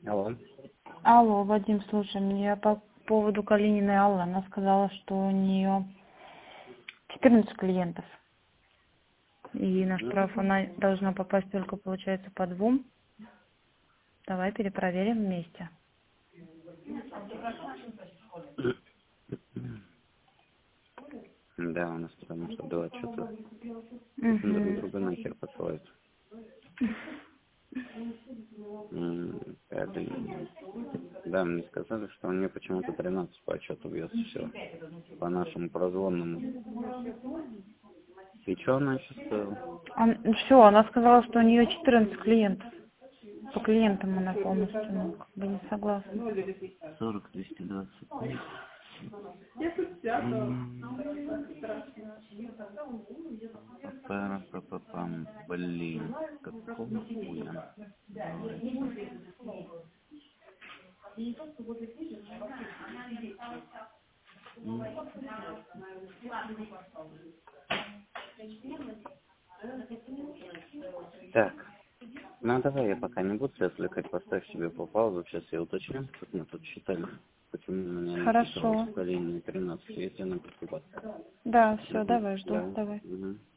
Алло. Алло, Вадим, слушай, мне по поводу Калининой Аллы, она сказала, что у нее 14 клиентов. И на штраф она должна попасть только, получается, по 2. Давай перепроверим вместе. Да, у нас потому что было что-то друг Угу. друга нахер посылают. Да, мне сказали, что у нее почему-то 13 по отчету бьется все. По нашему прозвонному. И что она еще сказала? Все, она сказала, что у нее 14 клиентов. По клиентам она полностью, как бы не согласна. 40 220. Пам, блин, какого хуя? Так, ну давай я пока не буду тебя отвлекать, поставь себе по паузу, сейчас я уточню, как мы тут считали, почему у меня Хорошо. написалось в колене 13, я тебе напишу. Да, все, давай, жду, Да. давай. Угу.